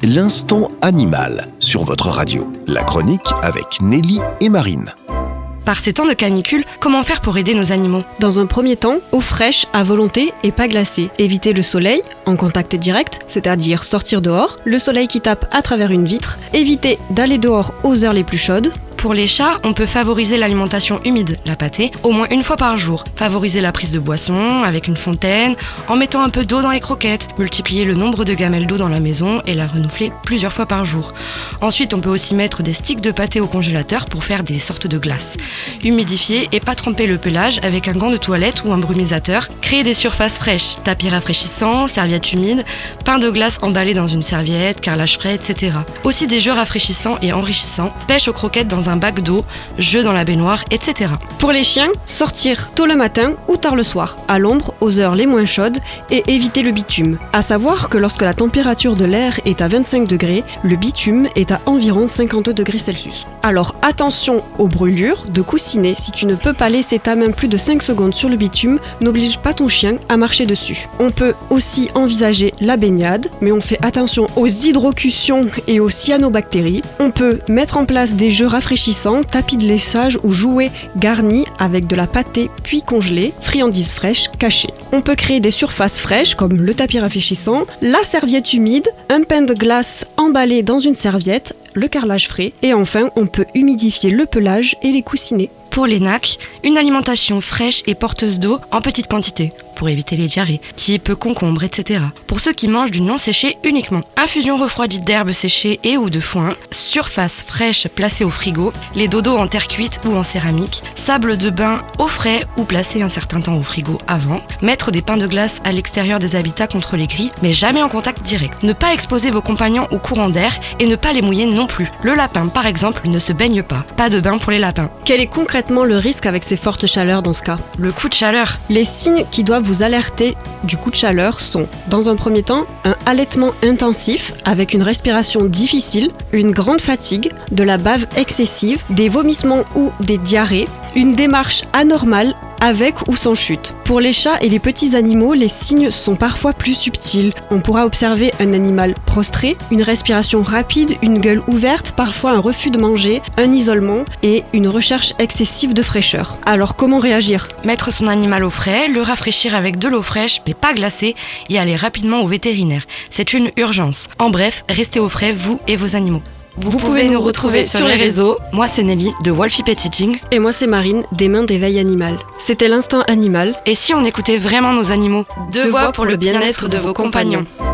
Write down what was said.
l'instant animal sur votre radio. La chronique avec Nelly et Marine. Par ces temps de canicule, comment faire pour aider nos animaux ? Dans un premier temps, eau fraîche à volonté et pas glacée. Éviter le soleil en contact direct, c'est-à-dire sortir dehors, le soleil qui tape à travers une vitre. Éviter d'aller dehors aux heures les plus chaudes. Pour les chats, on peut favoriser l'alimentation humide, la pâtée, au moins une fois par jour. Favoriser la prise de boissons avec une fontaine, en mettant un peu d'eau dans les croquettes. Multiplier le nombre de gamelles d'eau dans la maison et la renouveler plusieurs fois par jour. Ensuite, on peut aussi mettre des sticks de pâté au congélateur pour faire des sortes de glaces. Humidifier et pas tremper le pelage avec un gant de toilette ou un brumisateur. Créer des surfaces fraîches, tapis rafraîchissants, serviettes humides, pain de glace emballé dans une serviette, carrelage frais, etc. Aussi des jeux rafraîchissants et enrichissants, pêche aux croquettes dans un bac d'eau, jeux dans la baignoire, etc. Pour les chiens, sortir tôt le matin ou tard le soir, à l'ombre, aux heures les moins chaudes et éviter le bitume. À savoir que lorsque la température de l'air est à 25 degrés, le bitume est à environ 52 degrés Celsius. Alors attention aux brûlures, de coussiner. Si tu ne peux pas laisser ta main plus de 5 secondes sur le bitume, n'oblige pas ton chien à marcher dessus. On peut aussi envisager la baignade, mais on fait attention aux hydrocutions et aux cyanobactéries. On peut mettre en place des jeux rafraîchissants, tapis de lissage ou jouets garnis avec de la pâtée puis congelée, friandises fraîches cachées. On peut créer des surfaces fraîches comme le tapis rafraîchissant, la serviette humide, un pain de glace emballé dans une serviette, le carrelage frais et enfin on peut humidifier le pelage et les coussiner. Pour les nacs, une alimentation fraîche et porteuse d'eau en petite quantité, pour éviter les diarrhées, type concombre, etc. Pour ceux qui mangent du non séché uniquement. Infusion refroidie d'herbes séchées et ou de foin, surface fraîche placée au frigo, les dodos en terre cuite ou en céramique, sable de bain au frais ou placé un certain temps au frigo avant, mettre des pains de glace à l'extérieur des habitats contre les grilles, mais jamais en contact direct. Ne pas exposer vos compagnons au courant d'air et ne pas les mouiller non plus. Le lapin, par exemple, ne se baigne pas. Pas de bain pour les lapins. Quel est concrètement le risque avec ces fortes chaleurs dans ce cas ? Le coup de chaleur. Les signes qui doivent vous alerter du coup de chaleur sont, dans un premier temps, un halètement intensif avec une respiration difficile, une grande fatigue, de la bave excessive, des vomissements ou des diarrhées, une démarche anormale avec ou sans chute. Pour les chats et les petits animaux, les signes sont parfois plus subtils. On pourra observer un animal prostré, une respiration rapide, une gueule ouverte, parfois un refus de manger, un isolement et une recherche excessive de fraîcheur. Alors comment réagir ? Mettre son animal au frais, le rafraîchir avec de l'eau fraîche mais pas glacée et aller rapidement au vétérinaire. C'est une urgence. En bref, restez au frais, vous et vos animaux. Vous pouvez nous retrouver sur les réseaux. Moi, c'est Nelly de Wolfie Pet Eating. Et moi, c'est Marine des Mains d'éveil animal. C'était l'instinct animal. Et si on écoutait vraiment nos animaux ? Deux voix pour le bien-être de vos compagnons.